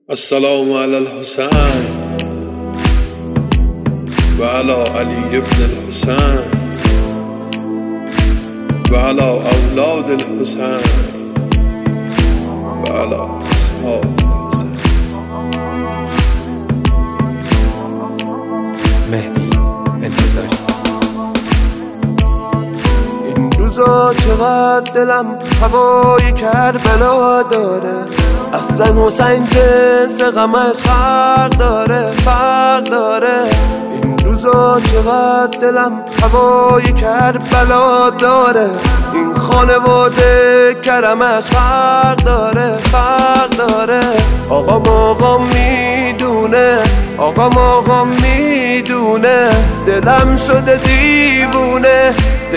السلام على الحسين وعلى علي بن الحسين وعلى أولاد الحسين وعلى أصحاب الحسين. مهدی انتظاری. این روزا چقدر دلم هوای کربلا داره، اصلا حسین جنس غمش فرق داره. این روزا چقدر دلم هوای کربلا داره، این خانواده کرمش فرق داره. آقام میدونه، آقام میدونه، دلم شده دیوونه،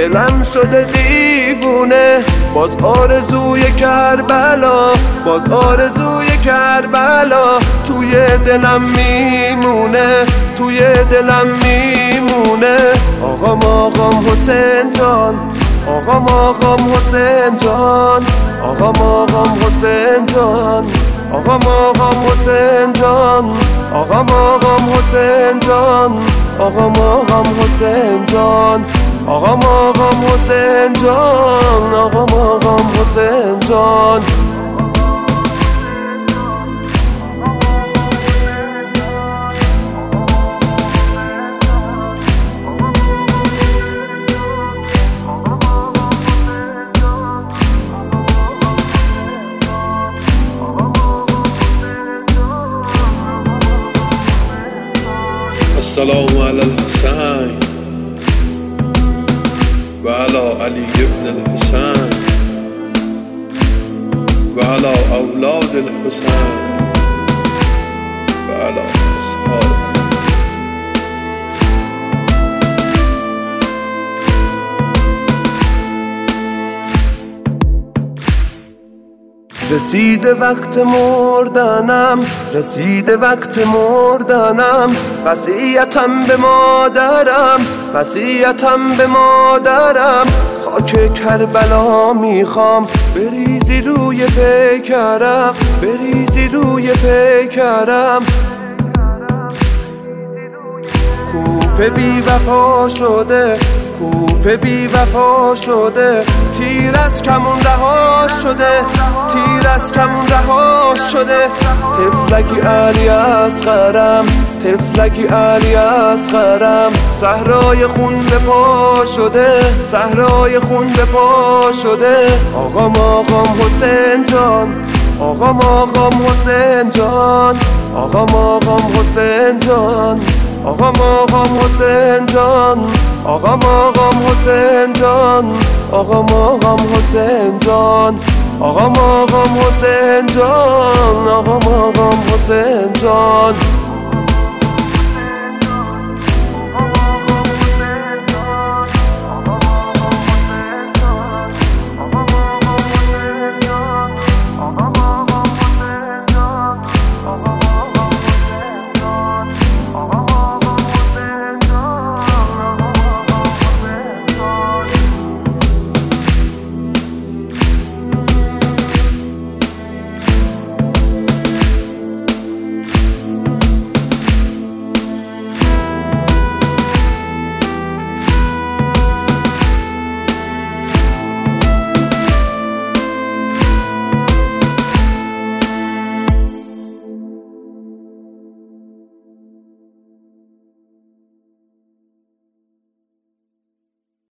باز آرزوی کربلا، باز آرزوی کربلا توی دلم میمونه، توی دلم میمونه. آقام حسین جان، آقام حسین جان، آقام حسین جان، آقام حسین جان، آقام حسین جان، آقام حسین جان، آقام حسین جان، آقام حسین جان. السلام على الحسين وعلى علي بن الحسين وعلى أولاد الحسين وعلى أصحاب الحسين. رسیده وقت مردنم، رسیده وقت مردنم، وصیتم به مادرم، وصیتم به مادرم. خاک کربلا میخوام بریزی روی پیکرم، بریزی روی پیکرم. کوفه بی وفا شده، کوفه بی وفا شده، تیر از کمون رها شده، تیر از کمون رها شده. طفلکی علی اصغرم، طفلکی علی اصغرم، صحرای خون به پا شده، صحرای خون به پا شده. آقام حسین جان، آقام حسین جان، آقام حسین جان، آقام حسین جان، آقام حسین جان، آقام حسین جان، آقام حسین جان، آقام حسین جان.